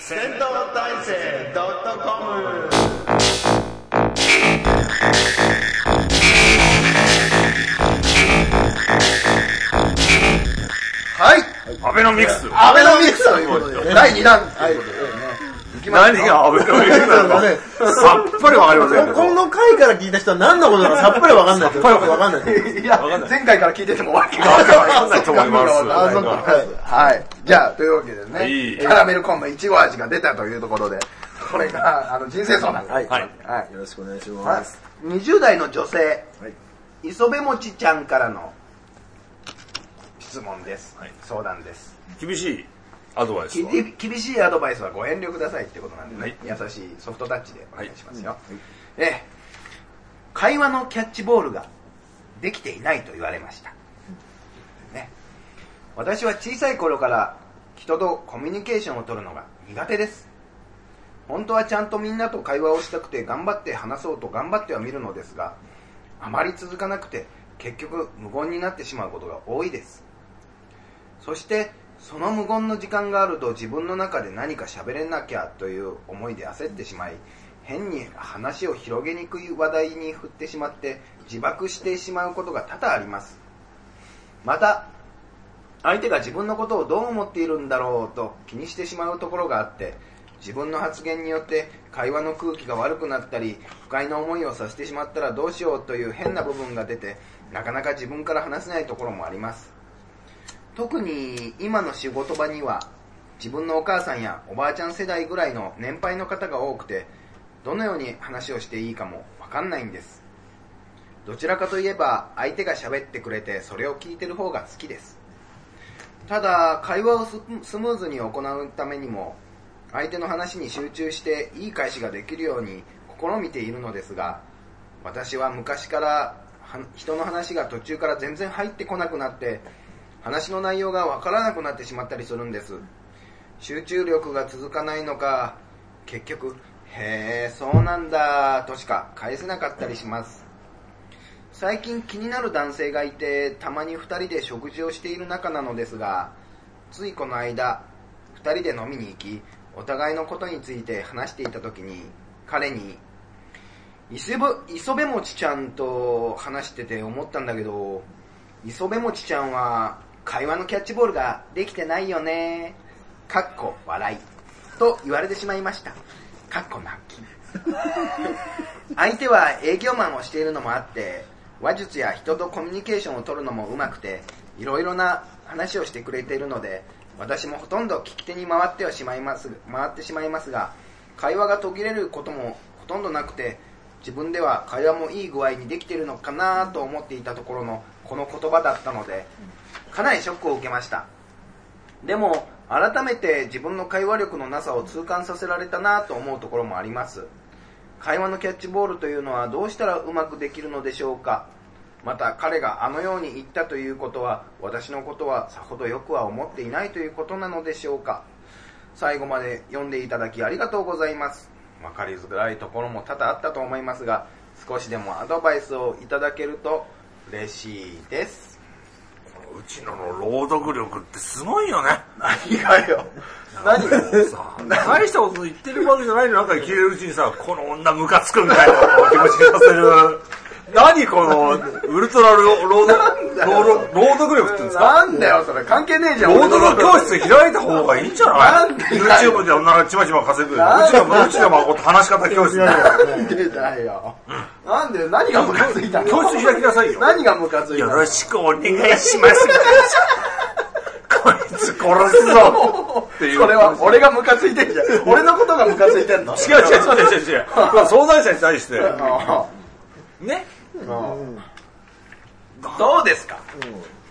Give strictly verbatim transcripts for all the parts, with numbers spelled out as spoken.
戦闘体制 .com。 はい、 アベノミクスアベノミクスということでだいにだんということでね、 何がアベノミクスなのかさっぱりわかりませんけど、 この回から聞いた人は何のことなのかさっぱりわかんないですよ。さっぱりわかんないです。 いや、前回から聞いててもわけがわかんないと思います。はい。じゃあ、というわけでね、キャラメルコーンのいちご味が出たというところで、これが、あの、人生相談。 はい。はい。よろしくお願いします。 にじゅう代の女性、磯部もちちゃんからの質問です。相談です。 厳しいアドバイスは厳しいアドバイスはご遠慮くださいってことなんでね、優しいソフトタッチでお願いしますよ。え会話のキャッチボールができていないと言われました、ね、私は小さい頃から人とコミュニケーションを取るのが苦手です。本当はちゃんとみんなと会話をしたくて頑張って話そうと頑張ってはみるのですが、あまり続かなくて結局無言になってしまうことが多いです。そしてその無言の時間があると自分の中で何か喋れなきゃという思いで焦ってしまい、変に話を広げにくい話題に振ってしまって自爆してしまうことが多々あります。また相手が自分のことをどう思っているんだろうと気にしてしまうところがあって、自分の発言によって会話の空気が悪くなったり不快な思いをさせてしまったらどうしようという変な部分が出て、なかなか自分から話せないところもあります。特に今の仕事場には自分のお母さんやおばあちゃん世代ぐらいの年配の方が多くて、どのように話をしていいかもわかんないんです。どちらかといえば相手が喋ってくれてそれを聞いてる方が好きです。ただ会話をスムーズに行うためにも相手の話に集中していい返しができるように試みているのですが、私は昔から人の話が途中から全然入ってこなくなって話の内容がわからなくなってしまったりするんです。集中力が続かないのか、結局へーそうなんだとしか返せなかったりします。最近気になる男性がいて、たまにふたりで食事をしている仲なのですが、ついこの間ふたりで飲みに行き、お互いのことについて話していた時に彼に磯部もちちゃんと話してて思ったんだけど、磯部もちちゃんは会話のキャッチボールができてないよねかっこ笑いと言われてしまいました。かっこ泣き相手は営業マンをしているのもあって話術や人とコミュニケーションを取るのもうまくて、いろいろな話をしてくれているので、私もほとんど聞き手に回ってはしまいます回ってしまいますが、会話が途切れることもほとんどなくて、自分では会話もいい具合にできているのかなと思っていたところのこの言葉だったので、かなりショックを受けました。でも改めて自分の会話力のなさを痛感させられたなと思うところもあります。会話のキャッチボールというのはどうしたらうまくできるのでしょうか。また彼があのように言ったということは、私のことはさほどよくは思っていないということなのでしょうか。最後まで読んでいただきありがとうございます。分かりづらいところも多々あったと思いますが、少しでもアドバイスをいただけると嬉しいです。 うちのの朗読力ってすごいよね。 何がよ。何がさ、大したこと言ってるわけじゃないの、なんか聞いてるうちにさ、この女ムカつくみたいな気持ちにさせる。何このウルトラロード朗読力って言うんですか。 なんだよそれ、関係ねえじゃん。 朗読教室開いた方がいいんじゃない。なんで YouTube で女がちまちま稼ぐ。うちのうちのま話し方教室なんでだよ。なんで何がムカついたの。 教室開きなさいよ。 何がムカついたの。 よろしくお願いします。こいつ殺すぞっていう。 それは俺がムカついてんじゃん。俺のことがムカついてんの。 違う違う違う違う違う。相談者に対してね。 うん、どうですか、うん、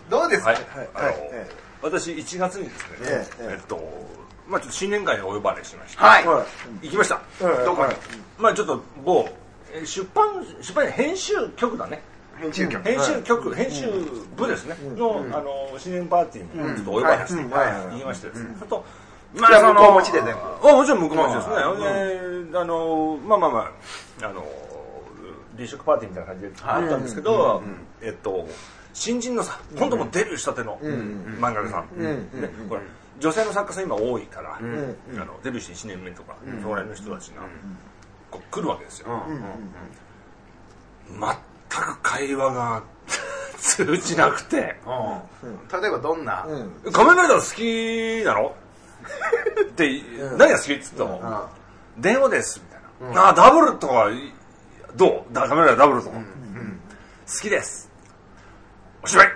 どうですか、はいはいあの、はい、私いちがつにですね、えええっとまあちょっと新年会にお呼ばれしました。 はい、 行きました、 うん、どこに、 まあちょっと某出版出版編集局だね、 編集局、 編集局、編集部ですね、うん、の、うん、あの新年パーティーにちょっとお呼ばれして行きましてですね、あとまあその向こう持ちで全部、 あもちろん向こう持ちですね、であのまあまあまああの離職パーティーみたいな感じであったんですけど、えっと新人のさ、本当もうデビューしたての漫画家さん、ね、これ女性の作家さん今多いから、 うん、 あのデビューしていちねんめとか、うん、そこら辺の人たちが、うん、こう来るわけですよ、うんうんうん、全く会話が通じなくて、 うん、例えばどんな、 うん、仮面ライダー好きなのって、うん、何が好きって言ったの、うん、電話ですみたいな、うん、あダブルとかどう仮面ライダーダブルとか、うんうん、好きですおしまい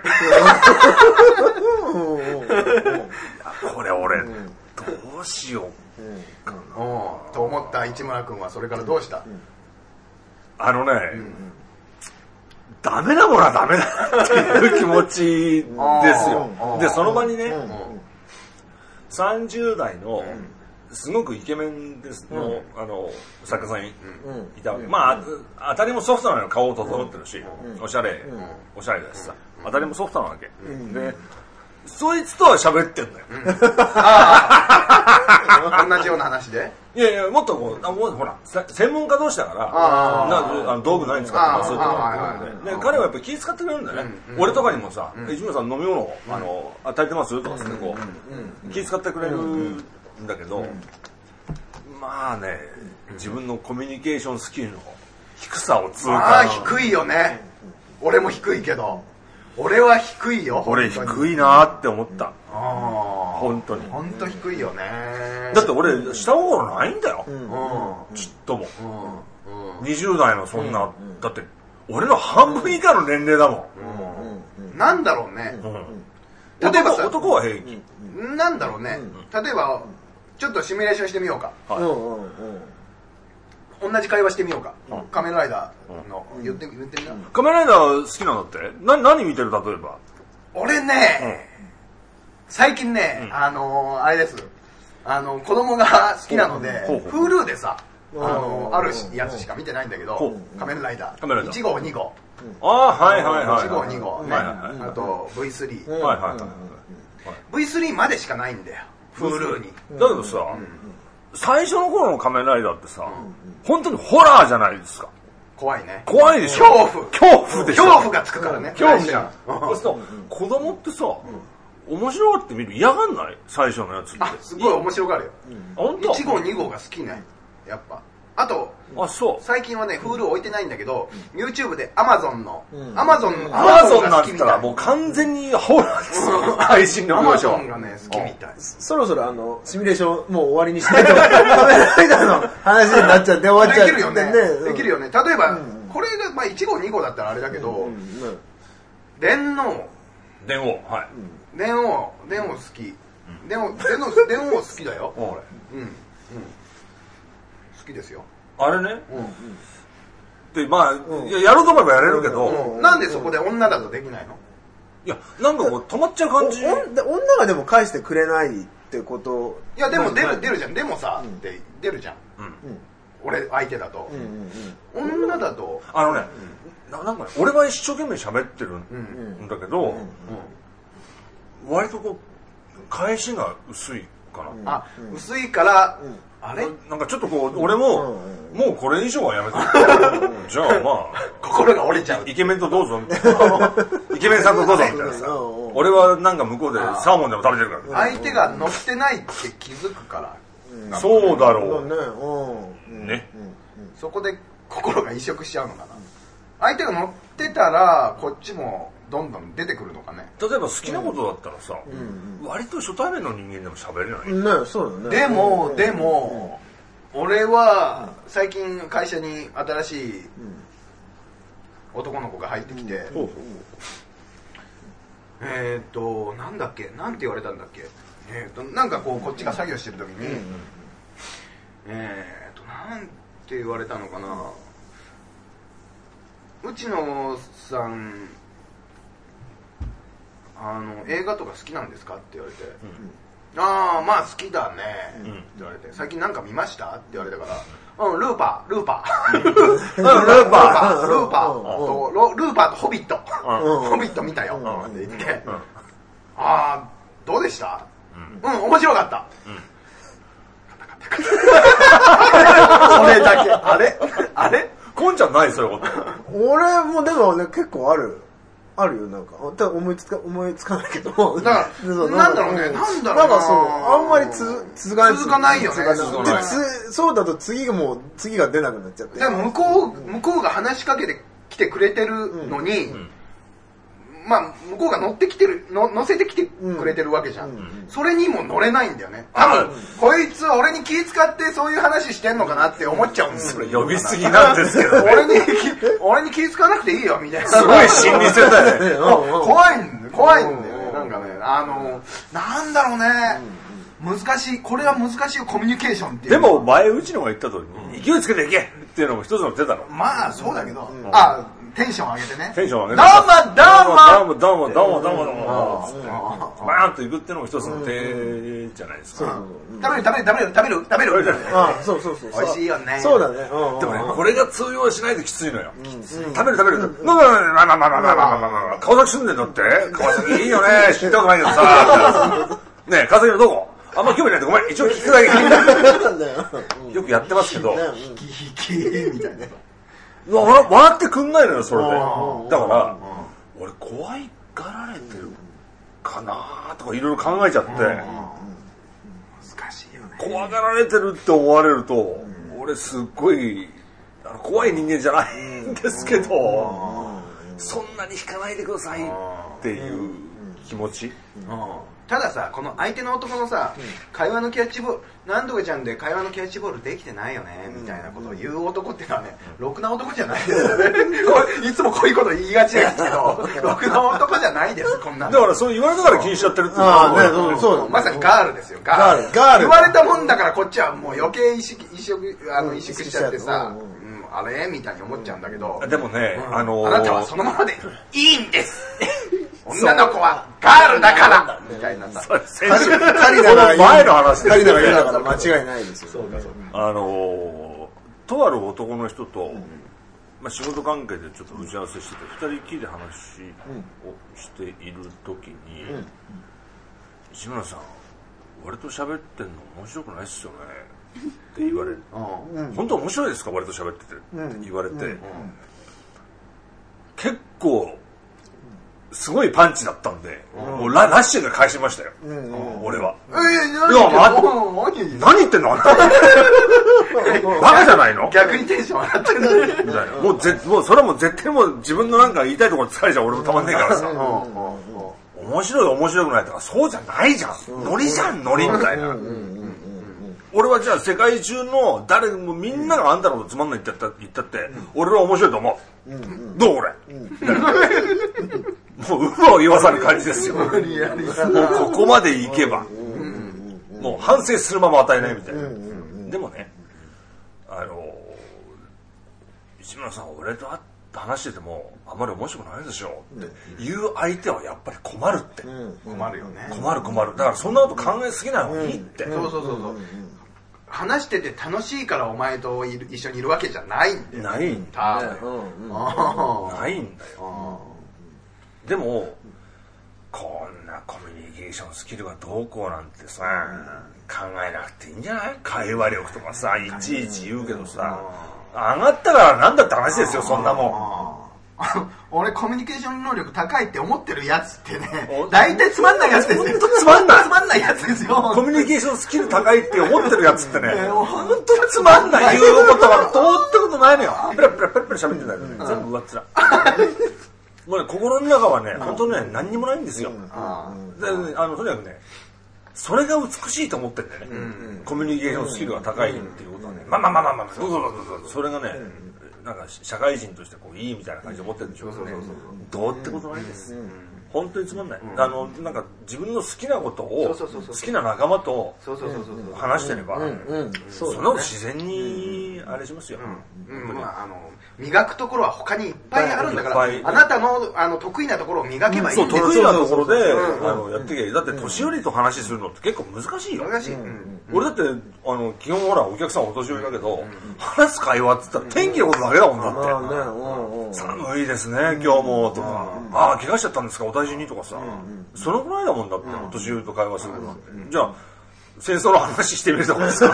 これ俺、うん、どうしようかな、うん、 と思った市村君はそれからどうした、うん、 あのね、うん、ダメなものはダメだっていう気持ちですよでその場にね、うん、さんじゅう代のすごくイケメンですの、うん、あの作家さんいたわけ、うん、まあ当たりもソフトなの顔を整ってるし、うん、おしゃれ、うん、おしゃれだしさ、うん、当たりもソフトなわけ、うん、でそいつとは喋ってんだよ、うん、 あ同じような話でいやいやもっとこうあもうほら専門家同士だからなあの道具何使ってますとかで彼はやっぱり気使ってくれるんだよね、うん、俺とかにもさ「市村さん飲み物あの与えてます?」とかってこう気使ってくれるんだけどまあね自分のコミュニケーションスキルの低さを痛感ああ低いよね俺も低いけど俺は低いよ俺低いなって思ったあ本当に本当低いよねだって俺下心ないんだよ、うん、ちっとも、うんうん、にじゅう代のそんな、うん、だって俺の半分以下の年齢だもん、 うんうん、なんだろうね、うん、 例えばさ男は平気なんだろうね、うん、例えばちょっとシミュレーションしてみようか、はい、同じ会話してみようか、うん、仮面ライダーの、うん、言って言ってみな仮面ライダー好きなんだってな何見てる例えば俺ね、うん、最近ね、うん、あのー、あれですあの子供が好きなので Hulu でさあのー、あるやつしか見てないんだけど仮面ライダーいち号に号ああはいはいはいいち号に号ねあと ブイスリー はいはいはい ブイスリー までしかないんだよHulu にだけどさ、うん、最初の頃の仮面ライダーってさ、うん、本当にホラーじゃないですか怖いね怖いでしょ恐怖恐怖でしょ恐怖がつくからね恐怖じゃんそうすると子供ってさ、うん、面白がって見る嫌がんない最初のやつってあすごい面白がるよ、 うん、 いち号に号が好きねやっぱあとあそう最近はね Hulu 置いてないんだけど、うん、YouTube で Amazon の、うん、Amazon の Amazon が好きみたいなもう完全にホラーです配信の描写 Amazon がね好きみたいそろそろあのシミュレーションもう終わりにしないと仮面ライダーの話になっちゃって終わっちゃうできるよね、うん、できるよね例えば、うん、これが、まあ、いち号に号だったらあれだけど、うんうん、電王電王はい電王電王好き電王電王電王好きだよ俺うんうん好きですよあれね、うんうん、でまあ、うん、やろうと思えばやれるけど、 うんうん、なんでそこで女だとできないのいやなんかこう止まっちゃう感じ女がでも返してくれないってこといやでも出る出るじゃんでもさ、うん、って出るじゃん、うん、俺相手だと、うんうんうん、女だとあのね、うん、ななんかね俺は一生懸命喋ってるんだけど、うんうんうん、割とこう返しが薄いかな、 あ、うん、薄いから、うんあれなんかちょっとこう俺も、うん、もうこれ以上はやめてじゃあまあ心が折れちゃうイケメンとどうぞみたいなイケメンさんとどうぞみたいなさ俺はなんか向こうでサーモンでも食べてるから相手が乗ってないって気づくから、 うん、そうだろうね、 うん、ね、うん、そこで心が移植しちゃうのかな相手が乗ってたらこっちもどんどん出てくるのかね例えば好きなことだったらさ、うん、割と初対面の人間でも喋れないねそうだねでもでも、うん、俺は最近会社に新しい男の子が入ってきて、うん、えっとなんだっけなんて言われたんだっけえっとなんかこうこっちが作業してる時に、うん、えっとなんて言われたのかな内野さんあの映画とか好きなんですかって言われて、うん、ああまあ好きだね、うん、って言われて最近なんか見ましたって言われたからうんルーパールーパールーパールーパールーパーとルーパーとホビットホビット見たよって言ってああどうでしたうん面白かったこれだけあれあれこんちゃんないそういうこと俺もでもね結構あるあるよ、なんか。ただ思いつか、思いつかないけど。 だから、なんだろうね、なんだろうな。 なんかそう、あんまりつ続かない。 続かないよね。 続かない。そうだと次がもう、次が出なくなっちゃって。 でも向こう、向こうが話しかけてきてくれてるのに、まあ、向こうが乗ってきてる、の乗せてきてくれてるわけじゃん。それにも乗れないんだよね。多分、こいつ俺に気使ってそういう話してんのかなって思っちゃうんですよ。 それ呼びすぎなんですけど、ね。 俺に、俺に気使わなくていいよ、みたいな。 すごい心理戦だね。 怖いんだよ、怖いんだよね。なんかね、あの、なんだろうね。難しい、これは難しいよ、コミュニケーションっていう。 でも前、うちのが言った通りに、勢いつけていけっていうのも一つの手だろ。 まあ、そうだけど、あ、テンション上げてね。 テンション上げて。 どうもどうもどうもどうもどうもどうもどうもバーンといくっていうのも一つの手じゃないですか。 食べる食べる食べる食べる食べる。 ああ、そうそうそう。 美味しいよね。 そうだね。 でもね、これが通用しないときついのよ。食べる食べる。なんだなんだなんだなんだなんだ川崎住んでんだって川崎いいよね。知ったことないけどさ。ねえ、川崎のどこあんま興味ないんでごめん。一応聞くだけ聞いて。よくやってますけど。 ヒキヒキみたいな。 笑, 笑ってくんないのよそれで。だから俺怖いがられてるかなとかいろいろ考えちゃって、難しいよね。 怖がられてるって思われると、俺すっごいあの怖い人間じゃないんですけど、そんなに引かないでくださいっていう気持ち。 たださ、この相手の男のさ、会話のキャッチボール、なんとかちゃんで会話のキャッチボールできてないよね、みたいなことを言う男っていうのはね、ろくな男じゃないですよね。いつもこういうこと言いがちですけど、ろくな男じゃないです、こんなの。 だからそう言われたから気にしちゃってるってことああ、ね、そう。 まさにガールですよ、ガール。ガール。言われたもんだからこっちはもう余計意識、意識、あの、意識しちゃってさ、あれみたいに思っちゃうんだけど。 でもね、あのあなたはそのままでいいんです。女の子はガールだからみたいなさ。 カリナが前の話カリナが言うだから間違いないですよ。 そうかそうか。 あのとある男の人と、まあ仕事関係でちょっと打ち合わせしてて二人きりで話をしている時に、石村さん、俺と喋ってんの面白くないっすよねって言われる。本当面白いですか俺と喋っててって言われて、結構すごいパンチだったんで、もうラッシュで返しましたよ、俺は。いや、何言ってんのあんた。バカじゃないの？ 逆にテンション上がってるみたいな。もうぜ、もうそれはもう絶対もう自分のなんか言いたいところ疲れちゃう俺もたまんねえからさ。面白い面白くないとかそうじゃないじゃん。ノリじゃんノリみたいな。俺はじゃあ世界中の誰もみんながあんたのことつまんないって言った言ったって、俺は面白いと思う。どう俺。もううわを言わさる感じですよ。もうここまでいけば、もう反省するまま与えないみたいな。でもね、あの石村さん俺と話しててもあまり面白くないでしょって言う相手はやっぱり困るって。 困るよね。 困る困る。だからそんなこと考えすぎない方がいいって。 そうそうそうそう。話してて楽しいからお前といる一緒にいるわけじゃないんだよ。 ないんだよ。ないんだよ。でもこんなコミュニケーションスキルがどうこうなんてさ、考えなくていいんじゃない？会話力とかさ、いちいち言うけどさ、上がったからなんだって話ですよ、そんなもん。 俺コミュニケーション能力高いって思ってるやつってね、大体つまんないやつですよ。 ほんとつまんない。 つまんないやつですよ。 コミュニケーションスキル高いって思ってるやつってね、ほんとつまんない。言うことはどうってことないのよ。ペラペラペラペラ喋ってんだけどね、全部上っ面。もうね、心の中はね、本当ね、何にもないんですよ。あの、とにかくね、それが美しいと思ってんだよね。コミュニケーションスキルが高いっていうことはね、まあまあまあまあまあ、それがね、なんか社会人としてこういいみたいな感じで思ってるんでしょうけどね。どうってことないです。本当につまんない。あの、なんか自分の好きなことを好きな仲間と話してれば、そんなの自然にあれしますよ。 あの磨くところは他にいっぱいあるんだから、あなたのあの得意なところを磨けばいいんですよ。 そう、得意なところであのやってけ。だって年寄りと話するのって結構難しいよ。 難しい。 俺だってあの基本ほらお客さんお年寄りだけど、話す会話って言ったら天気のことだけだもんだって。寒いですね今日もとか、ああ怪我しちゃったんですかお大事にとかさ、そのぐらいだもんだってお年寄りと会話するのなんて。じゃあ戦争の話してみるとかさ、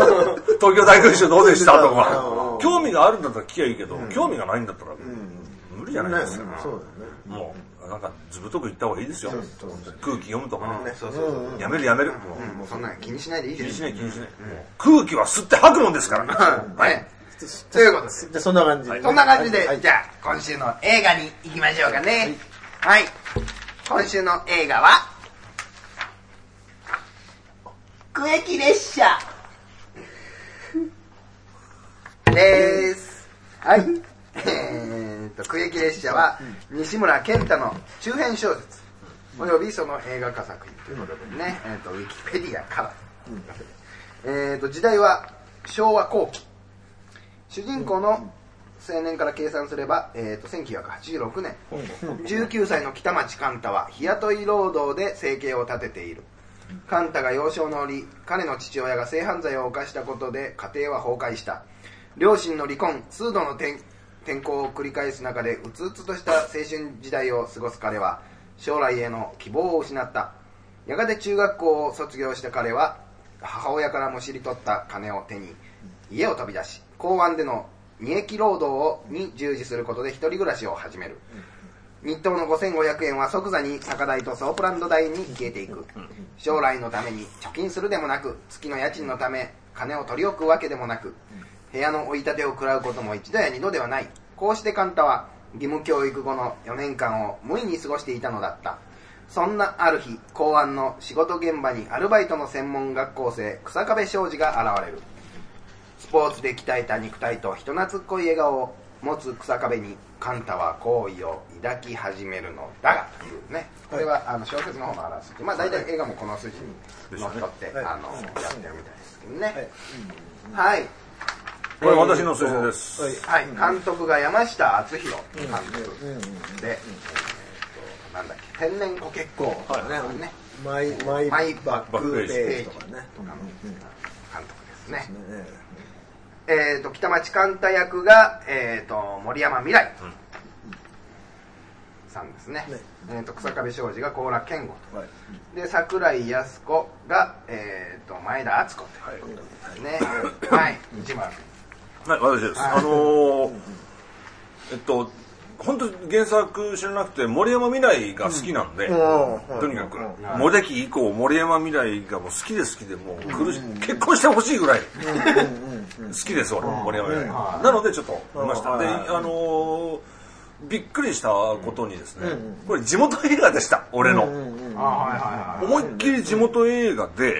東京大空襲どうでしたとか、興味があるんだったら聞きゃいいけど、興味がないんだったら無理じゃないですか。 そうだね。 もうなんかずぶとく言った方がいいですよ。空気読むとかね。 そうそうそう。 やめるやめる。 もうそんな気にしないでいいです。 気にしない気にしない。空気は吸って吐くもんですから。 はい。ということで、 じゃあそんな感じ。 そんな感じで、じゃあ今週の映画に行きましょうかね。はい。今週の映画は区域列車でーす。はい。えーと、区域列車は西村健太の中編小説およびその映画化作品ということでね、えーと、ウィキペディアから。えーと、時代は昭和後期。主人公の青年から計算すれば、えーと、せんきゅうひゃくはちじゅうろくねん、じゅうきゅうさいの北町貫多は日雇い労働で生計を立てている。貫多が幼少の折、彼の父親が性犯罪を犯したことで家庭は崩壊した。両親の離婚、数度の転転校を繰り返す中でうつうつとした青春時代を過ごす彼は将来への希望を失った。やがて中学校を卒業した彼は母親からむしり取った金を手に家を飛び出し、港湾での二役労働に従事することで一人暮らしを始める。日当のごせんごひゃくえんは即座に酒代とソープランド代に消えていく。将来のために貯金するでもなく、月の家賃のため金を取り置くわけでもなく、部屋の追い立てを食らうことも一度や二度ではない。こうして貫多は義務教育後のよねんかんを無意に過ごしていたのだった。そんなある日、港湾の仕事現場にアルバイトの専門学校生草壁昌司が現れる。スポーツで鍛えた肉体と人懐っこい笑顔を持つ草壁に貫多は好意を抱き始めるのだがというね、これはあの小説の方のあらすじ、まあ大体映画もこの筋にのっとって、はい、あの、うん、やってるみたいですけどね。はい、はい、 これ私の推薦です。 はい、監督が山下敦弘監督で、えー、なんだっけ、天然コケッコーね、 マイマイマイバックページとかね、 とかの監督ですね。えーと北町貫多役が、えーと森山未來さんですね。えーと草壁昌司が高良健吾と、で桜井康子が、えーと前田敦子ということですね。はい、市村君。 はい、私です。あのー、えっと、本当原作知らなくて森山未来が好きなんで、うん、とにかく、うん、モデキ以降森山未来がもう好きで好きでもう苦し、うん、結婚してほしいぐらい好きです俺、うん、森山未来、うん、なのでちょっと見ました、うん、で、あのー、びっくりしたことにですね、うん、これ地元映画でした俺の、思いっきり地元映画で、うん、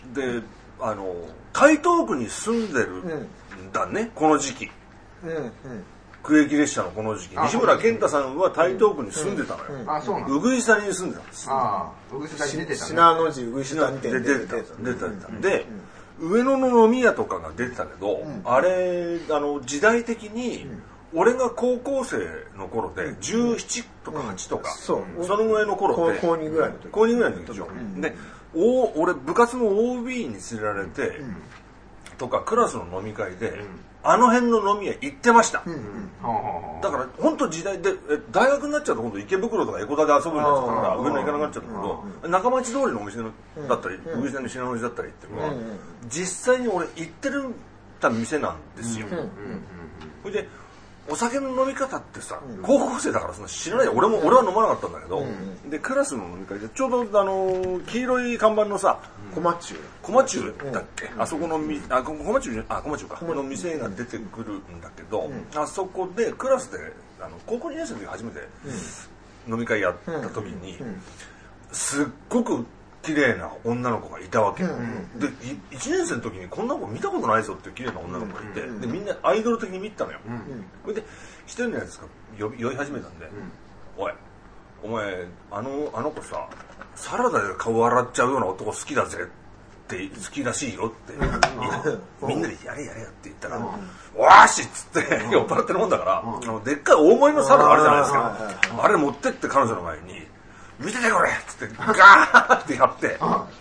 で、あの台東区に住んでるんだね、この時期、うんうん、区域列車のこの時期、西村健太さんは台東区に住んでたのよ、うんうん、あ、そうなん、うぐいす谷に住んでたんです。 ああ、うぐいす谷に出てたね、 信濃路うぐいす谷に出てた出てた出てたで、うん、上野の飲み屋とかが出てたけど、うん、あれあの時代的に、うん、俺が高校生の頃でじゅうななとかはちとか、うん、そう、そのぐらいの頃で高にぐらいの時高にぐらいの時でしょ、うん、でお俺部活の オービー に連れられて、うん、とかクラスの飲み会で、うん、あの辺の飲み屋行ってました、うんうん、だから本当時代で大学になっちゃうと今度池袋とか江古田で遊ぶんですから上野行かなくなっちゃうんだけど、中町通りのお店だったりうぐいす谷の品のだったりっていうのは、うん、実際に俺行ってるた店なんですよ、うんうんうん、それでお酒の飲み方ってさ、うん、高校生だからその知らないよ、俺も俺は飲まなかったんだけど、うん、でクラスの飲み会でちょうどあの黄色い看板のさ小町中小町中だっけ、うん、あそこのみあ小町中あ小町中かの店が出てくるんだけど、うん、あそこでクラスであの高校にねん生の時初めて飲み会やった時に、うんうん、すっごく綺麗な女の子がいたわけ、うんうん、でいちねん生の時にこんな子見たことないぞっていう綺麗な女の子がいて、うんうん、でみんなアイドル的に見たのよ、うんうん、それで一人のやつが酔い始めたんで、うん、おいお前あのあの子さサラダで顔洗っちゃうような男好きだぜって好きらしいよって、うん、みんなでやれやれやって言ったら、うん、わーしっつって酔っ払ってるもんだから、うん、あのでっかい大盛りのサラダあるじゃないですか、あれ持ってって彼女の前に見ててこれっつってガーってやって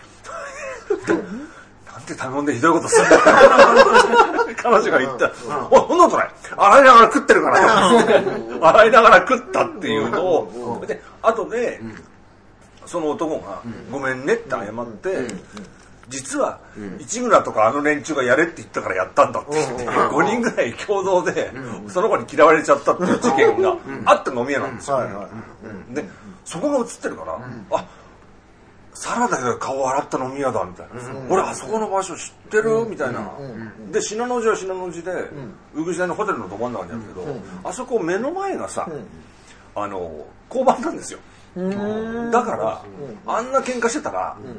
なんて頼んでひどいことするんだ彼女が言ったおいほんなことない洗いながら食ってるから洗いながら食ったっていうのをで後でその男がごめんねって謝って実は市村とかあの連中がやれって言ったからやったんだって言ってごにんぐらい共同でその子に嫌われちゃったっていう事件があった飲み屋なんですよ。でそこが映ってるからあサラダで顔洗った飲み屋だみたいな、うん、俺あそこの場所知ってる、うん、みたいな、うん、で信濃路は信濃路で宇久時代のホテルのど真ん中にあるけど、うん、あそこ目の前がさ、うん、あの交番なんですよ。だから、うん、あんな喧嘩してたら、うん、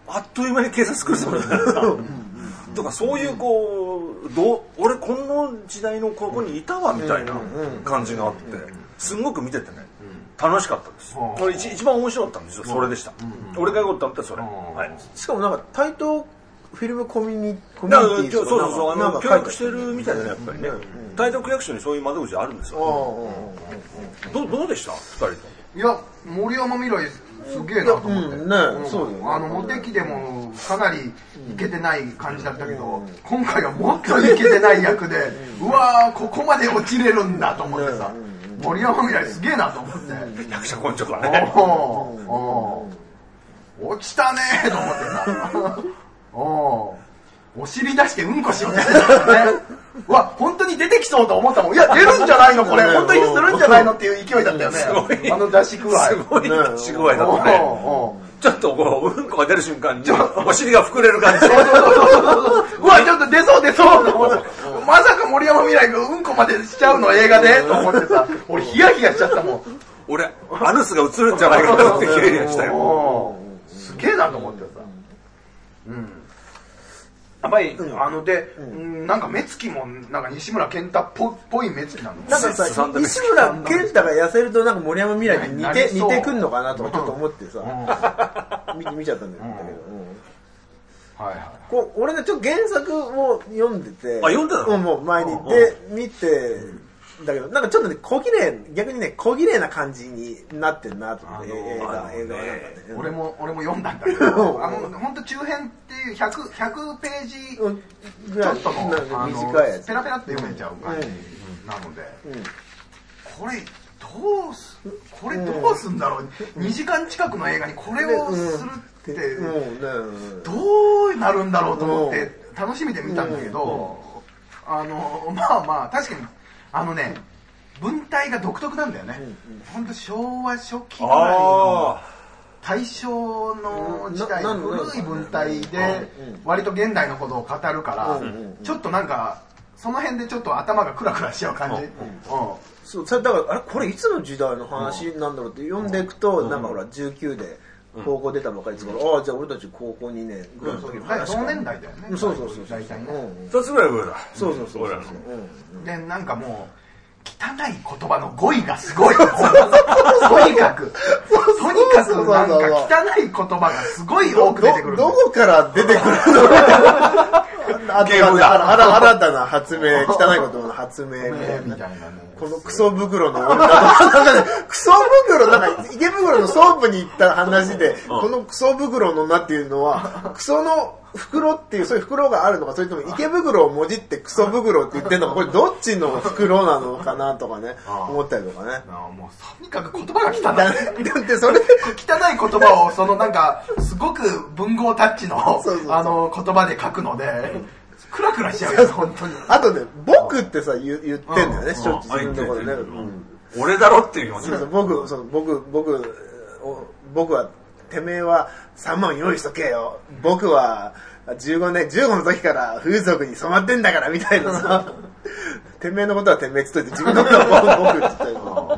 あっという間に警察来るそうだからとかそういうこうどう俺この時代のここにいたわみたいな感じがあってすごく見ててね楽しかったです。これ 一, 一番面白かったんですよ。それでした。うん、俺がよかったのってそれ。はい。 しかもなんか台東フィルムコミュニコミュニティそうそうそうあの協力してるみたいだねやっぱりね。台東区役所にそういう窓口あるんですよ。どどうでしたふたりと。 いや森山未来すげえなと思って。 うん、ね、そうだよね。 あのモテ期でもかなりイケてない感じだったけど、今回はもっとイケてない役で、うわーここまで落ちれるんだと思ってさ。森山未来すげえなと思って役者根性だねおお落ちたねーと思ってさおお尻出してうんこしようってねうわ本当に出てきそうと思ったもん。いや出るんじゃないのこれ本当にするんじゃないのっていう勢いだったよねあの出し具合すごい出し具合だったねちょっとこううんこが出る瞬間にお尻が膨れる感じうわちょっと出そう出そうと思ってまさか森山未来がうんこまでしちゃうの映画でと思ってさ俺ヒヤヒヤしちゃったもん。 俺アヌスが映るんじゃないかなってヒヤヒヤしたよすげえなと思ってさうんやっぱり、うん、あので、うん、なんか目つきもなんか西村健太っぽ, ぽい目つきなのなんかさ西村健太が痩せるとなんか森山未来に似て似てくんのかなとかちょっと思ってさ、うん、見, 見ちゃったんだけど、うんはいはい、 こう俺ねちょっと原作を読んでてあ読んでたのもう前にで見てだけどなんかちょっとね小綺麗逆にね小綺麗な感じになってんなと思って、映画映画はなんかね俺も俺も読んだんだけどあの本当中編っていうひゃくページちょっとの短いやつペラペラって読めちゃう感じなので、うんうん、これどうすこれどうすんだろう、うん、にじかん近くの映画にこれをするって、うん、どうなるんだろうと思って楽しみで見たんだけど、うん、あのまあまあ確かにあのね文体が独特なんだよね、うんうん、ほんと昭和初期ぐらいの大正の時代の古い文体で割と現代のことを語るからちょっとなんかその辺でちょっと頭がクラクラしちゃう感じ、うんうん、 そうそれだからあれこれいつの時代の話なんだろうって読んでいくと、うん、なんかほらじゅうきゅうで高校出たばかりですから、うん、ああじゃあ俺たち高校にねんぐらいの時の話同年代だよね。 そうそうそう大体ねふたつぐらい上だ。 そうそうそうそうでなんかもう汚い言葉の語彙がすごいとにかくとにかくなんか汚い言葉がすごい多く出てくる。 どこから出てくるのゲームだ新たな発明汚い言葉の発明みたいなね。このクソ袋の女とかなんかねクソ袋なんか池袋のソープに行った話でこのクソ袋の女っていうのはクソの袋っていうそういう袋があるのかそれとも池袋をもじってクソ袋って言ってるのかこれどっちの袋なのかなとかね思ったりとかね。 あもうとにかく言葉が汚い。 だってそれ汚い言葉をそのなんかすごく文豪タッチのそうそうそうあの言葉で書くので。クラクラしちゃうよ本当に。 あとね僕ってさ 言, 言ってんだよね、うん、しょっちゅう自分のところでね、うん、 俺だろっていうのそうそう僕その僕僕僕はてめえはさんまん用意しとけよ僕はじゅうごねんじゅうごの時から風俗に染まってんだからみたいなさてめえのことはてめえっつっといて自分のことは僕っつった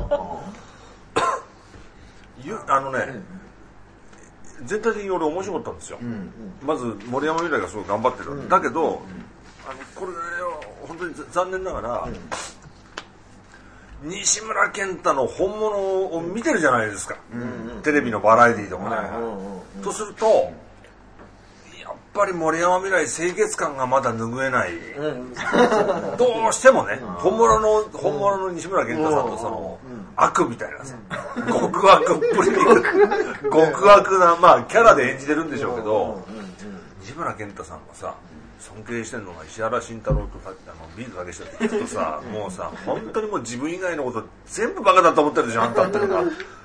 りあのね、うん、全体的に俺面白かったんですよ、うんうん、まず森山未来がすごい頑張ってる、うん、だけど、うん、あのこれ本当に残念ながら、うん、西村健太の本物を見てるじゃないですか、うんうん、テレビのバラエティーとかね、うん、とするとやっぱり森山未来清潔感がまだ拭えない、うん、どうしてもね、うん、本物の本物の西村健太さんとその、うん、悪みたいなさ、うん、極悪っぷり極悪なまあキャラで演じてるんでしょうけど、うん、西村健太さんがさ尊敬してるのが石原慎太郎とあのビーズだけしてって聞くとさもうさ本当にもう自分以外のこと全部バカだと思ってるでしょあんたっていうのが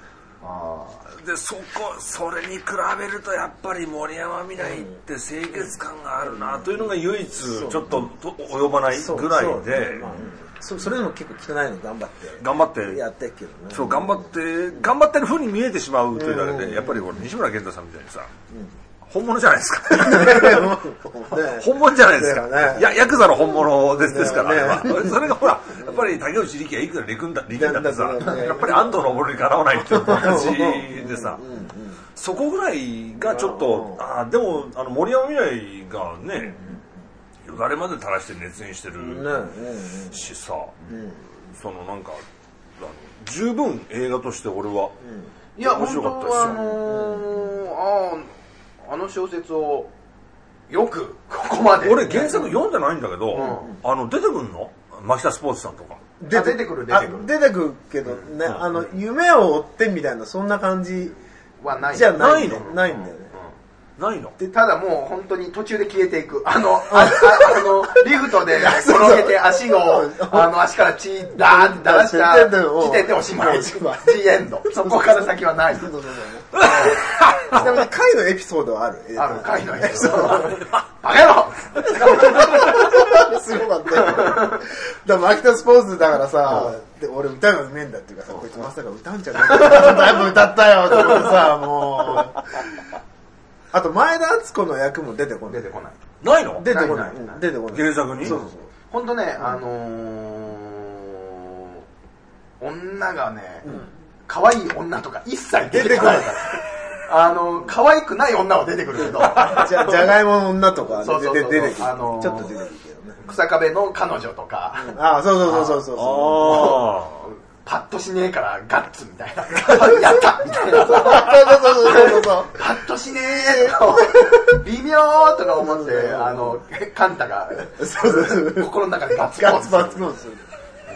でそこそれに比べるとやっぱり森山未來って清潔感があるなというのが唯一ちょっと及ばないぐらいで、 そ, それでも結構汚いの頑張って頑張ってやってるけどね。 そう頑張って頑張ってる風に見えてしまうというだけで、やっぱりこれ西村健太さんみたいにさ、うん、本物じゃないですか本物じゃないですか、ね、やヤクザの本物ですですから、ね、それがほらやっぱり竹内力也いくら力んだ力んだってさ、やっぱり安藤昇にかなわないっていう感じでさ、そこぐらいがちょっとあでもあの森山未来がね、よだれまで垂らして熱演してるしさ、そのなんか十分映画として俺は面白かったですよ。 いや本当はあのーあの小説をよくここまで、 俺原作読んでないんだけど、うん、あの出てくるのマキタスポーツさんとか出て, 出てくる出てくる出てくるけどね、うん、あの夢を追ってみたいなそんな感じはないじゃないのないんだよね、 うん、ないのでただもう本当に途中で消えていくあのあああのリフトで転げて足をあの足から血ダーって出した時点でおしまい G エンドそこから先はないちなみに回のエピソードはあるある回のエピソードバカ野郎すごかったよだからマキタスポーツだからさ、うん、で俺歌がうめえんだっていうかさ、こいつまさか歌うんじゃないだいぶ歌ったよって思ってさもうあと前田敦子の役も出てこない出てこないないの出てこない出てこない原作にそうそうそう本当ね、うん、あのー、女がね、うん、可愛い女とか一切出てこないからあの可愛くない女は出てくるけどじゃじゃがいもの女とか出てくる、あのー、ちょっと出てくるけどね草壁の彼女とか、 うん、ああそうそうそうそうそうそうパッとしねえからガッツみたいなやったみたいなそうそうそうそうパッとしねえ微妙とか思ってあのカンタが心の中でガッツガッツバツポーズする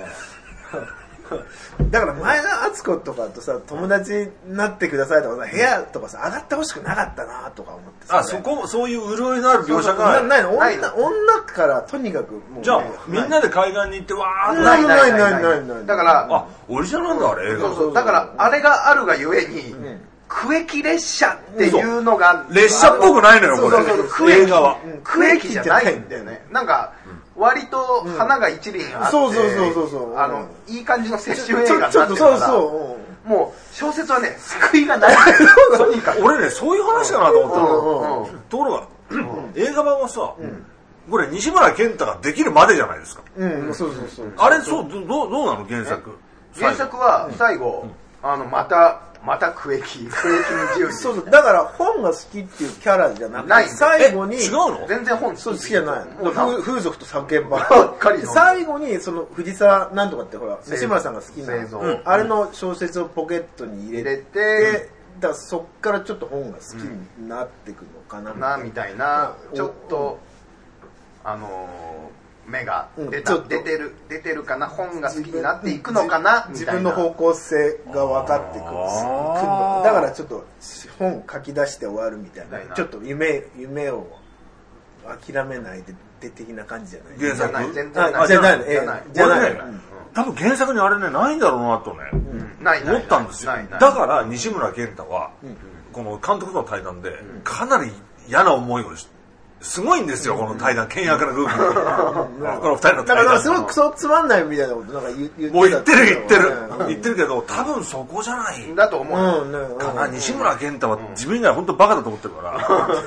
だから前田敦子とかとさ友達になってくださいとかさ部屋とかさ上がってほしくなかったなとか思ってあそこそういう潤いのある描写がないの 女, 女からとにかくもう、ね、 じゃあみんなで海岸に行ってわーってないないないないないだからあオリジナルなんだあれ映画そうそうだからあれがあるがゆえに、うん、区域列車っていうのが列車っぽくないのよこれそうそうそう映画は区域じゃないんだよねなんか割と花が一輪あって、 そうそうそうそうそうあのいい感じの青春映画になってるからそうそうもう小説はね救いがない俺ねそういう話かなと思ったのところが映画版はさこれ西村健太ができるまでじゃないですかうんそうそうそうあれそうどうどうなの原作原作は最後あのまたまた区域区域に自由にそうそうだから本が好きっていうキャラじゃなくて最後に違うの全然本好きじゃない風俗と叫ば最後にその藤沢なんとかってほら西村さんが好きなあれの小説をポケットに入れてだからそっからちょっと本が好きになってくるのかななみたいなちょっとあの目が出た、うん、出てる出てるかな本が好きになっていくのかなみたいな自分の方向性が分かってくるだからちょっと本書き出して終わるみたいなちょっと夢夢を諦めないでで的な感じじゃない原作全然ないじゃないじゃないじゃない多分原作にあれねないんだろうなとね、うん、ない思ったんですよだから西村健太は、うん、この監督との対談で、うん、かなり嫌な思いをしてすごいんですよ、この対談、険悪な空気。この二人の対談。だからすごくクソつまんないみたいなことなんか言ってる。 もう言ってる言ってる。言ってるけど、多分そこじゃない。 だと思う。 かな、西村健太は自分以外本当バカだと思ってるから。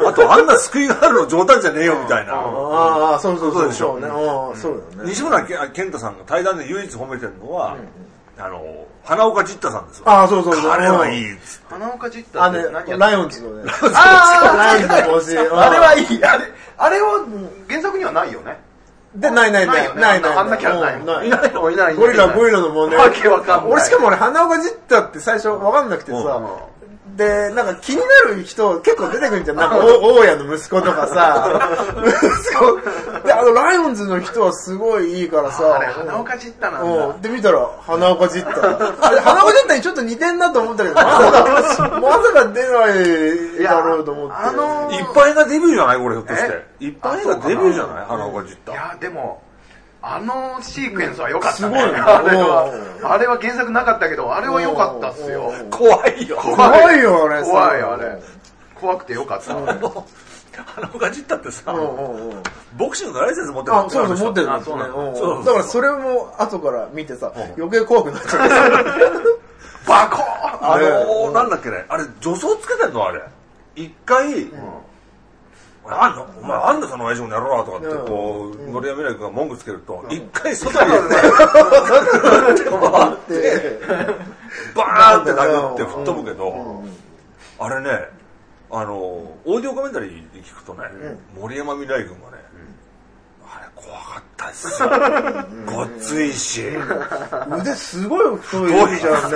あと、あんな救いがあるの冗談じゃねえよみたいな。 ああ、そうそうそう。 でしょ。 そうだね。 西村健太さんが対談で唯一褒めてるのは、あの花岡ジッタさんですよ。 ああそうそうそう。 彼はいいっつって。 花岡ジッタって何やライオンズのね。 ああライオンズの帽子。あれはいい。あれあれは原作にはないよね。 でないないないないない。 あんなキャラない。いないのいない。 ゴリラゴリラのもんね。 わけわかんない。 俺しかも俺花岡ジッタって最初わかんなくてさ。で、なんか気になる人結構出てくるんじゃん。なんか、大家の息子とかさ。息子。で、あの、ライオンズの人はすごいいいからさ。 あれ、花岡ジッタなんだ。 で、見たら、花岡ジッタ。あれ、花岡ジッタにちょっと似てんなと思ったけど、まさか、まさか出ないだろうと思って。あのー、一般映画デビューじゃないこれひょっとして。一般映画デビューじゃない花岡ジッタ。 いや、でも、 あのシークエンスは良かったね。 すごいね。 あれは、あれは原作なかったけど、あれは良かったっすよ。 怖いよ。 怖いよ、あれ。 怖いよ、あれ。怖くて良かった。 あのガジッタってさ、ボクシングのライセンス持ってる。 あ、そうそう、持ってる。だからそれも後から見てさ、余計怖くなっちゃう。 バコーあの、なんだっけね、あれ、助走つけてんのあれ。一回、あんのお前あんだその親父もやろうとかってこう森山未来君が文句つけると一回外に出て回ってバーンって殴って吹っ飛ぶけどあれねあのオーディオコメンタリーで聞くとね森山未来君がねあれ怖かったですよごっついし腕すごい太いじゃんね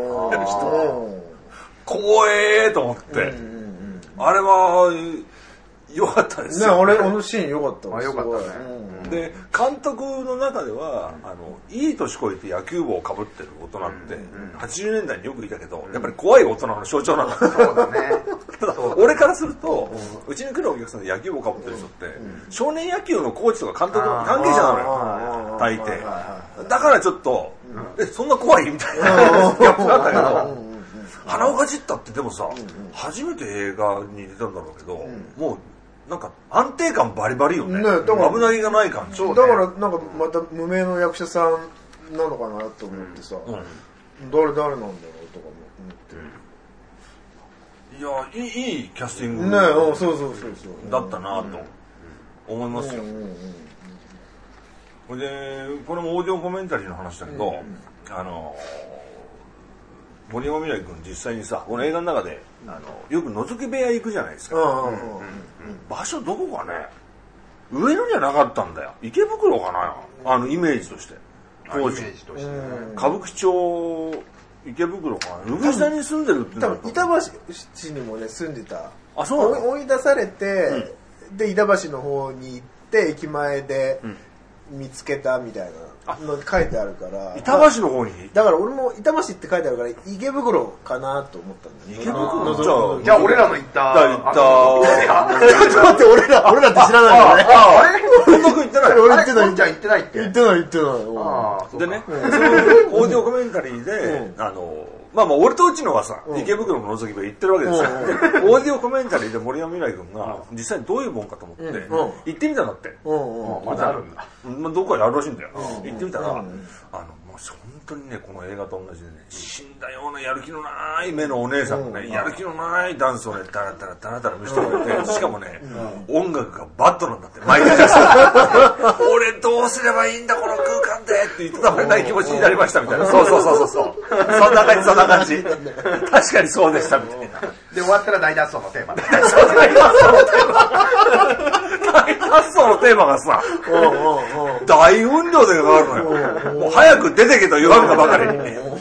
怖えーと思ってあれは良かったですよ。 ね、俺、あのシーン良かったわ。 あ、良かったね。 で、監督の中では、あの、いい年越えて野球帽をかぶってる大人って、はちじゅうねんだいによくいたけど、やっぱり怖い大人の象徴なんだ。 そうだね。 ただ、俺からすると、うちに来るお客さんで野球帽かぶってる人って、少年野球のコーチとか監督の関係者なのよ。大抵。だからちょっと、え、そんな怖いみたいなギャップがあったけど、鼻をかじったってでもさ、初めて映画に出たんだろうけど、もう、なんか安定感バリバリよね。ねだから危なげがない感じ。 だからなんかまた無名の役者さんなのかなと思ってさ、うんうん、誰誰なんだろうとかも思って。いやいいいいキャスティング。 ねそうそうそうそうだったなと思いますよ。これでこれもオーディオコメンタリーの話だけど、うんうん、あの。森山未来君実際にさこの映画の中であのよく覗き部屋行くじゃないですか、うんうんうん、場所どこかね上野にはなかったんだよ池袋かなあのイメージとして当時歌舞伎町池袋かな海下に住んでるって多分板橋にもね住んでたあそうなの追い出されて、うん、で板橋の方に行って駅前で見つけたみたいなの書いてあるから板橋の方にだから俺も板橋って書いてあるから池袋かなと思ったんだよ池袋じゃあじゃあ俺らの行った行ったちょっと待って俺ら俺らって知らないよねあれ本当行ってない俺行ってないじゃあ行ってないって行ってない行ってないでねそのオーディオコメンタリーであのまあまあ俺とうちのはさ、うん、池袋の覗き部屋行ってるわけですよ、うん、オーディオコメンタリーで森山未来君が実際にどういうもんかと思って、うん、行ってみたんだって、 うんうん、まだあるんだ、 まあ、どこかであるらしいんだよ、うん、行ってみたら、うん、あのもう本当にねこの映画と同じでね死んだようなやる気のない目のお姉さんがね、うん、やる気のないダンスをねダラダラダラダラ見せてくれてしかもね、うん、音楽がバッドなんだって毎回俺どうすればいいんだこの空間でって言ってたらない気持ちになりましたみたいなそうそうそうそうそうそんな感じそんな感じ確かにそうでしたみたいなで終わったら大脱走のテーマ大脱走のテーマ大脱走のテーマがさ大音量でかかるのよもう早く出てけと言わんかばかりに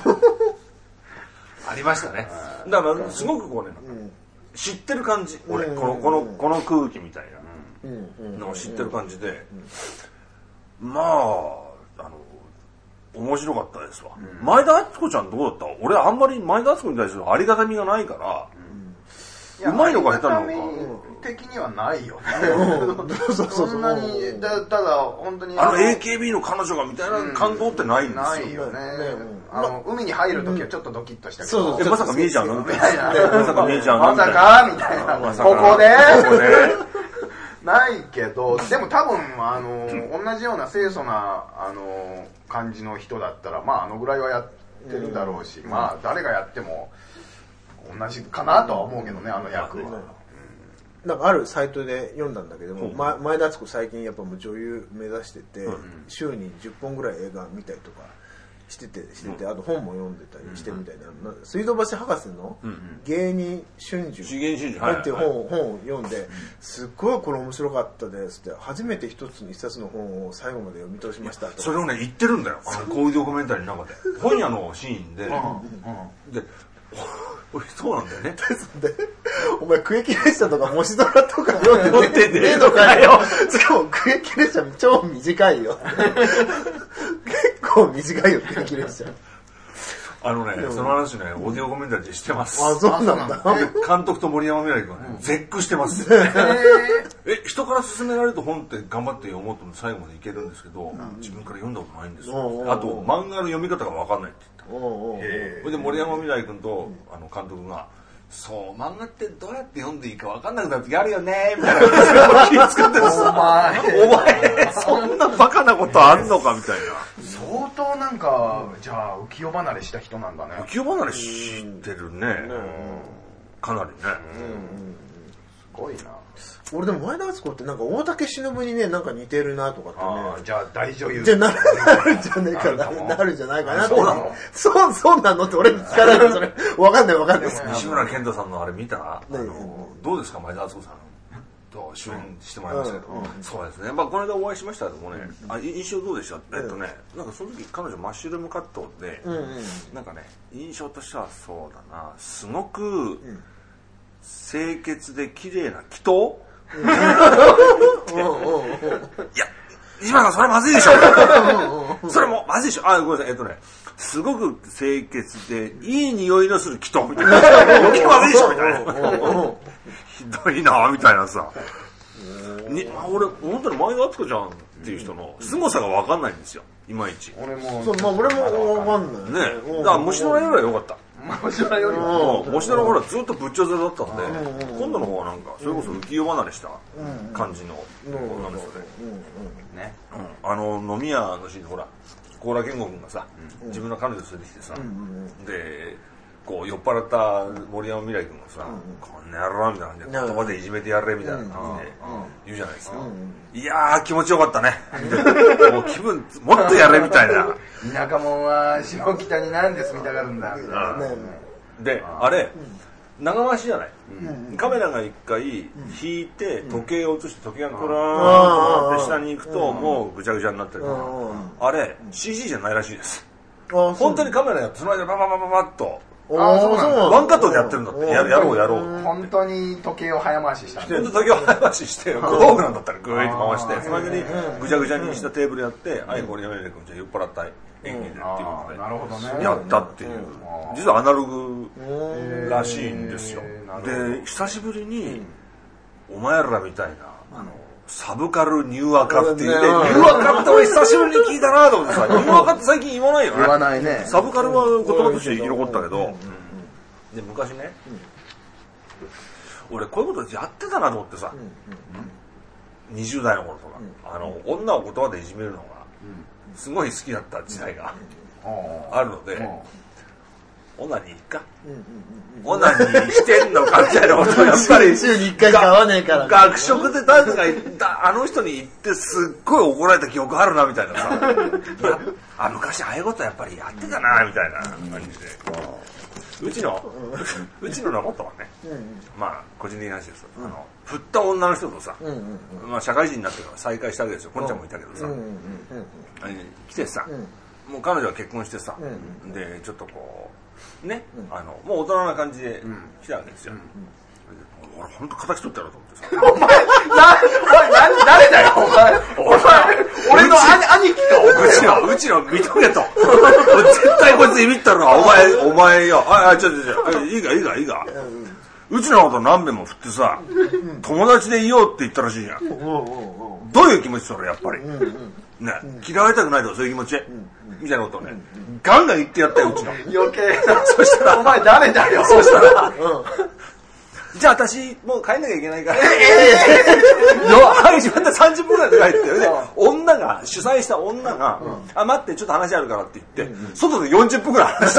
ありましたねだからすごくこうね知ってる感じ俺このこのこの空気みたいなのを知ってる感じでまああの面白かったですわ、うん、前田敦子ちゃんどうだった俺あんまり前田敦子に対するありがたみがないから、うん、うまいのか下手なのか的にはないよねそんなにだただ本当にあの エーケービー の彼女がみたいな感動ってないんですよ、 ないよね、あの海に入るときはちょっとドキッとしたけど、 うん、まさか見えちゃうのみたいなまさか見えちゃうのまさかみたいなここでここでないけどでも多分あの同じような清楚なあの感じの人だったらまああのぐらいはやってるだろうし、うん、まあ誰がやっても同じかなとは思うけどねあの役は、うん、 なんかあるサイトで読んだんだけども、うん、ま、前田敦子最近やっぱもう女優目指してて、うん、週にじゅっぽんぐらい映画見たりとかしててしてて、うん、あと本も読んでたりしてみたいな、うん、水道橋博士の芸人春秋っていう本を読んで、すっごいこれ面白かったですって初めて一つの一冊の本を最後まで読み通しましたとそれをね言ってるんだよあのコーディオコメンタリーの中で本屋のシーンでで俺そうなんだよねでお前区域列車とかもしドラとか読んでてねえのかよしかも区域列車超短いよ結構短いよ区域列車あのね、その話ね、オーディオコメンタリーしてます。 あ、そうなんだ。 監督と森山未來君はね、絶句してます。え、人から勧められると本って頑張って読もうと思って最後までいけるんですけど、自分から読んだことないんですよ。あと、漫画の読み方が分かんないって言った。それで森山未來君とあの監督が、そう、漫画ってどうやって読んでいいか分かんなくなる時あるよねみたいな気を使ってるんですよ。お前、お前、そんなバカなことあんのかみたいな。 相当なんか、じゃあ浮世離れした人なんだね。 浮世離れしてるね。かなりね。 すごいな。 俺でも前田敦子ってなんか大竹しのぶにね、なんか似てるなとかってね。 あじゃあ大女優。 じゃあなるんじゃねえかな、なるんじゃないかなって。そうなの？そう、そうなのって俺に聞かないのそれ。わかんないわかんない。 西村健太さんのあれ見た？あの、どうですか前田敦子さんと主演してもらいましたけど。そうですね。まあこの間お会いしましたけどもね、あ、印象どうでした？えっとね、なんかその時彼女マッシュルームカットで、なんかね、印象としてはそうだな、すごく清潔で綺麗な祈祷？いや、西村さんそれまずいでしょ。それもまずいでしょ。あ、ごめんなさい。えっとね、すごく清潔でいい匂いのする祈祷みたいな。余計まずいでしょみたいな。ひどいなみたいなさ。に俺本当に前田敦子ちゃんっていう人の凄さが分かんないんですよ。いまいち。 俺もそう、まあ俺も分かんない。 ね。だから虫のよりは良かった。 虫のよりも虫のほらずっと仏頂面だったんで、今度の方はなんかそれこそ浮世離れした感じのなんですよね。ね。あの飲み屋のシーンでほら高良健吾君がさ自分の彼女連れてきてさ、でこう酔っ払った森山未来君がさ、こんな野郎みたいな感じで言葉でいじめてやれみたいな感じで言うじゃないですか。いやー気持ちよかったね。もう気分もっとやれみたいな。 田舎者は下北になんで住みたがるんだみたいな。 で、あれ長回しじゃない。カメラが一回引いて時計を映して時計がクラーンって下に行くともうぐちゃぐちゃになってるから、あれ シージー じゃないらしいです。本当にカメラやってその間バババババッとワンカットでやってるんだって。やろうやろう。 本当に時計を早回しした。 本当に時計を早回しして工具なんだったらグーッと回してその間にぐちゃぐちゃにしたテーブルやって「はい森山未來君じゃあ酔っ払った演技で」っていうことでやったっていう。実はアナログらしいんですよ。で久しぶりにお前らみたいなサブカルニューアカっていうね、ニューアカって俺久しぶりに聞いたなと思ってさ、ニューアカって最近言わないよね。 言わないね。 サブカルは言葉として生き残ったけど、で昔ね、俺こういうことやってたなと思ってさ、にじゅう代の頃とか、あの女を言葉でいじめるのがすごい好きだった時代があるので。オナニーか、オナニーしてんのかみたいなことをやっぱり週にいっかいしか会わねえから学食で誰かが言ったあの人に言ってすっごい怒られた記憶あるなみたいなさあ昔ああいうことやっぱりやってたなみたいな感じで、うちのうちののことはね、まあ個人的な話です。あの振った女の人とさ、まあ社会人になってから再会したわけですよ。こんちゃんもいたけどさ、来てさ、もう彼女は結婚してさ、でちょっとこうね、あのもう大人な感じで来たわけですよ。俺本当敵取ってやろうと思ってさ。 お前な誰だよお前。お前俺の兄貴か。 うちのうちの認めと。絶対こいついびったらお前お前よ。ああちょっとちょっといいかいいかいいか。うちのこと何遍も振ってさ、友達でいようって言ったらしいじゃん。どういう気持ちそれやっぱり。ね、嫌われたくないとかそういう気持ちみたいなことをね、ガンガン言ってやったようちの。 余計な。そしたらお前誰だよ。 そしたら、じゃあ私もう帰んなきゃいけないから。始まったさんじゅっぷんぐらいで帰ってるね。女が主催した女が、あ待ってちょっと話あるからって言って、外でよんじゅっぷんぐらい話した。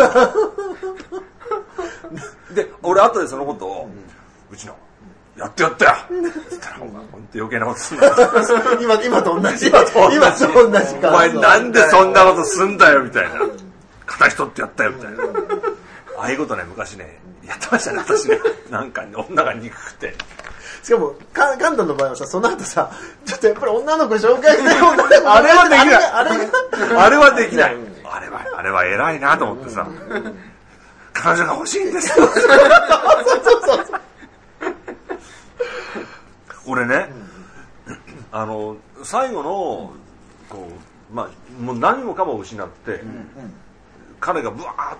で、俺後でそのことをうちの。やってやったよつったら、お前、ほんと余計なことすんだよ。 今、今と同じ。今と同じか。 お前なんでそんなことすんだよ、みたいな。片人ってやったよ、みたいな。ああいうことね、昔ね、やってましたね、私ね。なんか、女が憎くて。 しかも、カントの場合はさ、その後さ、ちょっとやっぱり女の子紹介してよ。 あれはできない。あれあれはできない。あれは、あれは偉いなと思ってさ、彼女が欲しいんですよ。そうそうそう。俺ね、うん、あの最後のこうまあもう何もかも失って、うんうん、彼がブワーッと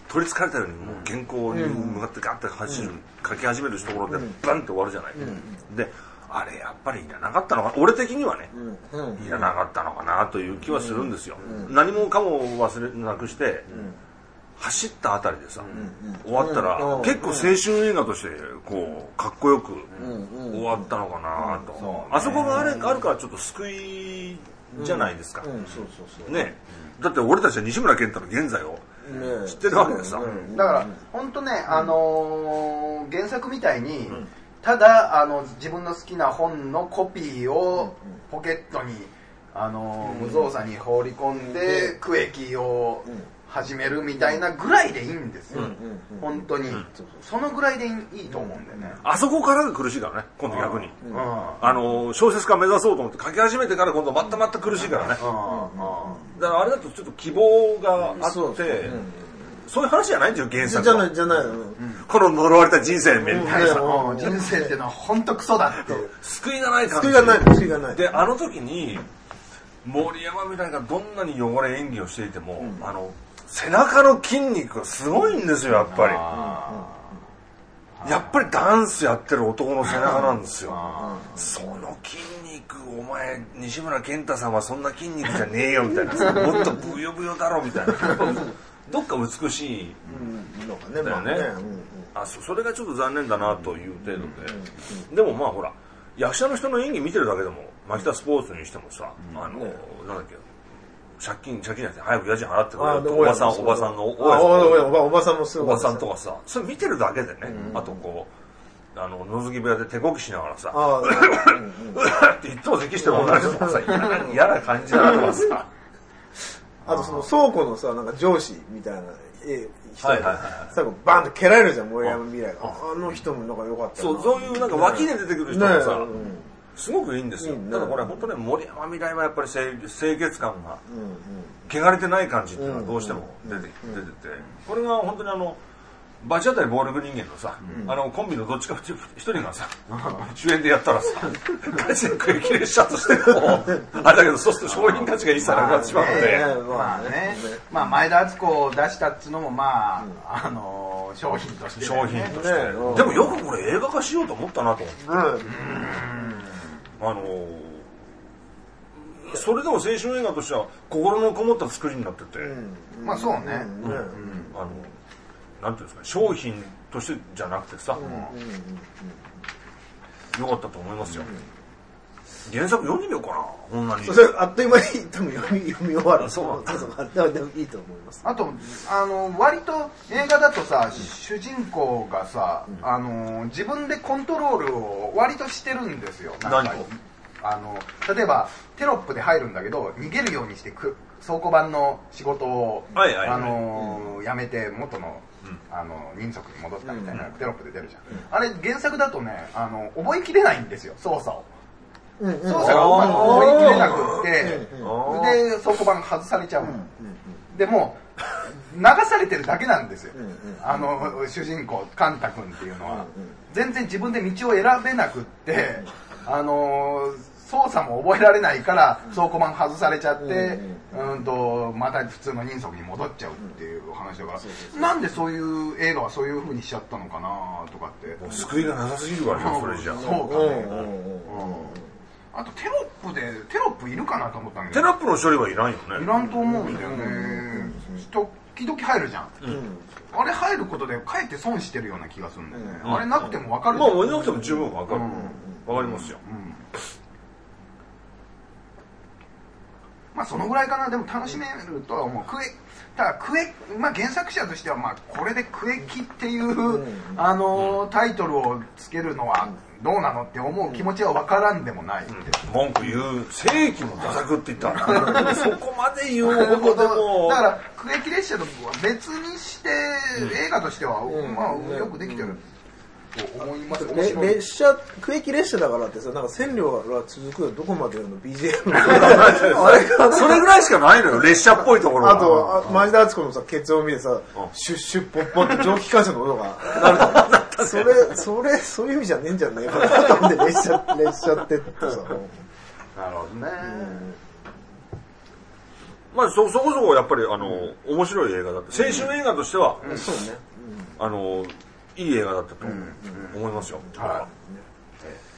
取り憑かれたようにもう原稿に向かってガッて走る、書き始めるところでバンって終わるじゃない、であれやっぱりいらなかったのか、俺的にはね、いらなかったのかなという気はするんですよ、何もかも忘れなくして走ったあたりでさ、終わったら結構青春映画としてこうかっこよく終わったのかなと、あそこがあれあるからちょっと救いじゃないですかね。だって俺たちは西村健太の現在を知ってるわけでさ、 だから本当ね、あのー、原作みたいに、うん、ただあの自分の好きな本のコピーをポケットに、あのー、無造作に放り込んで区域を始めるみたいなぐらいでいいんですよ、本当に、うん、そのぐらいでいいと思うんだよね。 あそこからが苦しいからね、今度逆に、うん、あの小説家目指そうと思って書き始めてから今度またまた苦しいからね、うん、だからあれだとちょっと希望があって、うん、そうそういう話じゃないんですよ原作は。 じゃないじゃない、うん、 この呪われた人生みたいなさ、 うん、人生っていうのは本当クソだって救いがない感じ、 救いがない救いがないで、あの時に森山みたいなどんなに汚れ演技をしていても、うん、あの背中の筋肉がすごいんですよ、やっぱり。やっぱりダンスやってる男の背中なんですよ。その筋肉、お前西村健太さんはそんな筋肉じゃねえよみたいな、もっとブヨブヨだろみたいな、どっか美しいのがね、だよね、あ、それがちょっと残念だなという程度で、でもまあほら役者の人の演技見てるだけでも、牧田スポーツにしてもさ、あの、ね、なんだっけ、借金借金じゃなくて早く家賃払ってくれるおばさんおばさんのおばさんもすごいおばさんとかさ、それ見てるだけでね、うん、あとこうあの覗き部屋で手こきしながらさ、うっていつも咳してる女の人とかさ、嫌な感じだとかさ、 あとその倉庫のさ、なんか上司みたいな人が最後バンと蹴られるじゃん、森山未来が。あの人もなんか良かったな。 そうそういうなんか脇で出てくる人もさ、すごくいいんですよ。ただこれ本当ね、森山未来はやっぱり清潔感が汚れてない感じっていうのはどうしても出て出てて、これが本当にあの罰当たり暴力人間のさ、あのコンビのどっちか一人がさ主演でやったらさ、ガチで食い切れしちゃうとしてもあれだけど、そうすると商品価値が一切なくなってしまうので、 まあね、まあ前田敦子を出したっつうのもまああの商品として商品として、でもよくこれ映画化しようと思ったなと思って。あのー、それでも青春映画としては心のこもった作りになってて、うんうん、まあそうね、うんうん、 あのなんていうんですか、商品としてじゃなくてさ、よかったと思いますよ、うん、原作読んでみようかな、こんなに。 それあっという間に多分読み読み終わる。そうそうそう、でもいいと思います。 あとあの割と映画だとさ、うん、主人公がさ、うん、あの自分でコントロールを割としてるんですよ。なんかあの例えばテロップで入るんだけど、逃げるようにしてく倉庫番の仕事を、はいはいはい、あのー、やめて元の、うん、あの人足に戻ったみたいなテロップで出るじゃん、うん、あれ原作だとね、あの覚えきれないんですよ、操作を。操作がうまく覚えきれなくって、で倉庫番外されちゃう、でも流されてるだけなんですよ、あの主人公カンタ君っていうのは全然自分で道を選べなくって、あの操作も覚えられないから倉庫番外されちゃって、うんとまた普通の人足に戻っちゃうっていう話だから、なんでそういう映画はそういう風にしちゃったのかなとかって。 救いがなさすぎるわね、それじゃ。 そうかね。あとテロップでテロップいるかなと思ったんだけど、 テロップの処理はいらんよね。 いらんと思うんだよね。時々入るじゃん、うん、あれ入ることでかえって損してるような気がするんだよね、うん、あれなくても分かるじゃん。 まあなくても十分分かる、うん、分かりますよ、うん、 まあそのぐらいかな。でも楽しめるとは思う。クエただクエ、まあ、原作者としてはまあこれでクエキっていう、うん、あのタイトルをつけるのはどうなのって思う気持ちは分からんでもない、うん、 文句言う世紀の打作って言ったらそこまで言うほどでもだから区域列車とは別にして、うん、映画としては、うん、まあよくできてると思います。 面白い。列車区域列車だからってさ、なんか線路が続くよ、どこまでの ビージーエム あれがそれぐらいしかないのよ、列車っぽいところは。あと前田敦子のさケツを見てさ、シュッシュッポッポって蒸気機関車の音が鳴るじゃんそれそれそういう意味じゃねえんじゃねえかなと思って、列車列車ってってさ。 なるほどね。 まあそそこそこやっぱりあの、うん、面白い映画だった。青春映画としては、 うん、そうね、 あのいい映画だったと思いますよ。 はい。